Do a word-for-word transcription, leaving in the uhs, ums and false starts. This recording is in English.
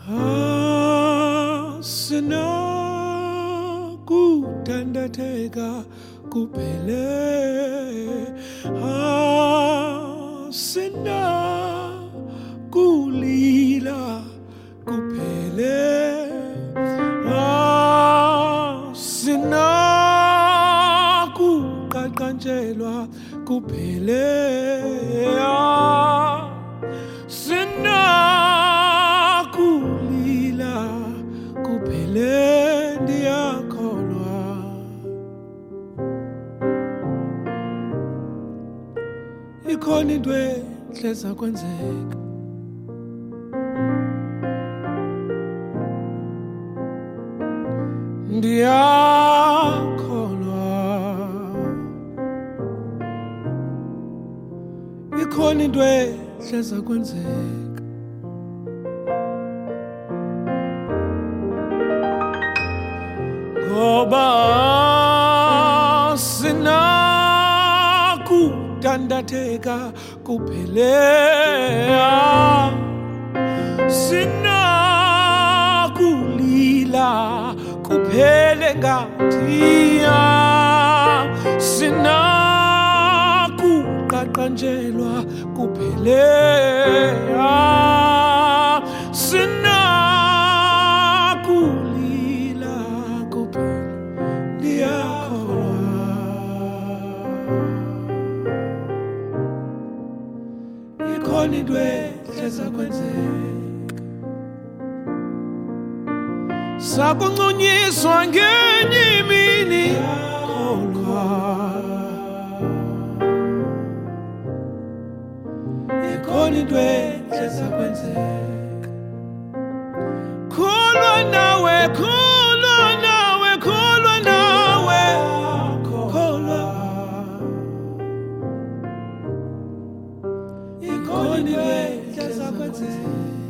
Asina kudandatheka kuphele, asina kulila kuphele, asina kuqaqanjelwa kuphele, asina kulila kuphele. Ndiyakholwa ikhona into enhle eza kwenzeka, ndiyakholwa ikhona into enhle eza kwenzeka, ngoba sinakudandatheka kuphele, sinakulila kuphele ngathi, sinakuqaqanjelwa kuphele, sinakulila kuphele. Ndiyakholwa ikhona into enhle eza kwenzeka, sakuncunyiswa ngenye imini, kholwa ikhona into enhle eza kwenzeka, kholwa nawe, kholwa nawe, kholwa nawe, kholwa ikhona into enhle eza kwenzeka.